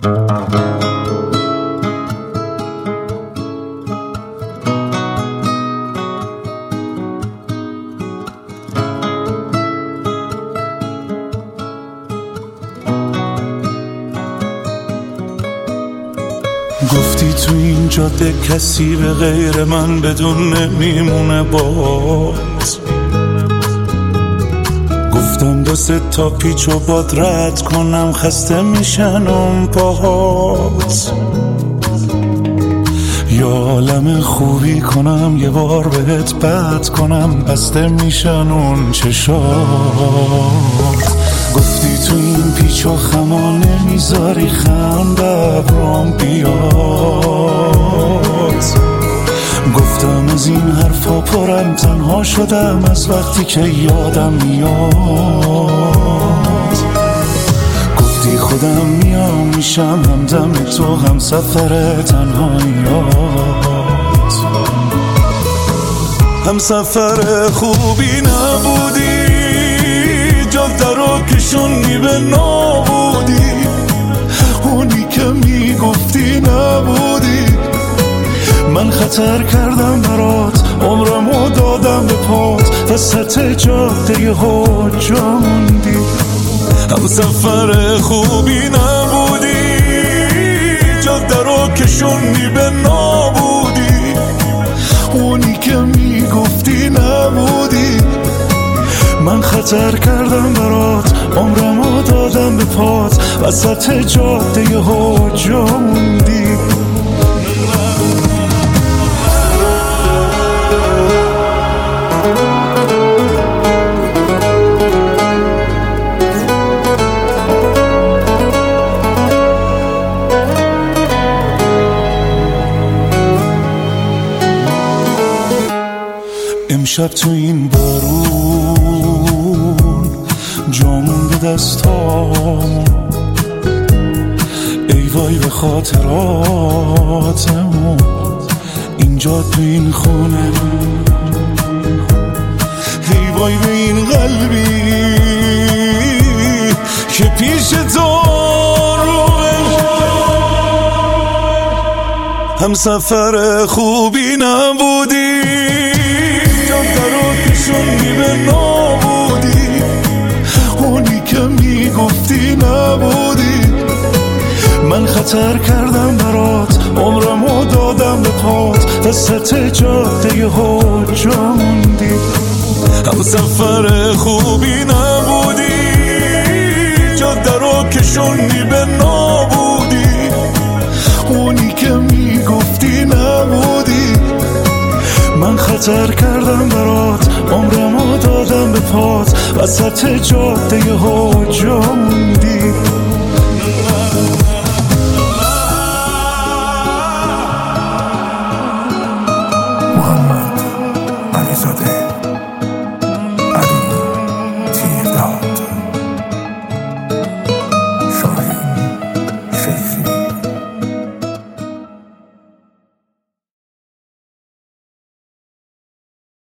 گفتی تو این جاده کسی به غیر من بدون نمیمونه باز. گفتم دو سه تا پیچ و باد رد کنم، خسته میشن اون پاهات. یا عالم خوبی کنم یه بار بهت بد کنم، بسته میشن اون چشات. گفتی تو این پیچ و خما نمیذاری خنده برام بیاد. گفتم از این حرفا پرم، تنها شدم از وقتی که یادم میاد. گفتی خودم میام میشم همدم تو، هم سفر تنهاییات. هم سفر خوبی نبودی، جاده رو کشوندی به نابودی. اونی که میگفتی نبودی. من خطر کردم برات، عمرمو دادم به پات، وسط جاده یهو جا موندی. هم سفر خوبی نبودی، جاده رو کشوندی به نابودی. اونی که میگفتی نبودی. من خطر کردم برات، عمرمو دادم به پات، وسط جاده یهو جا موندی. امشب تو این بارون جامون به دستام، ای وای به خاطراتمون اینجا تو این خونه. ای وای به این قلبی که پیش تو روش. هم سفر خوبی نبودی، جاده رو کشوندی به نابودی. اونی که میگفتی نبودی. من خطر کردم برات، عمرمو دادم به پات، وسط جاده یهو جا موندی. هم سفر خوبی نبودی، جاده رو کشوندی به نابودی. اونی که میگفتی نبودی. من خطر کردم برات، عمرمو دادم به پات، وسط جاده یهو جا موندی.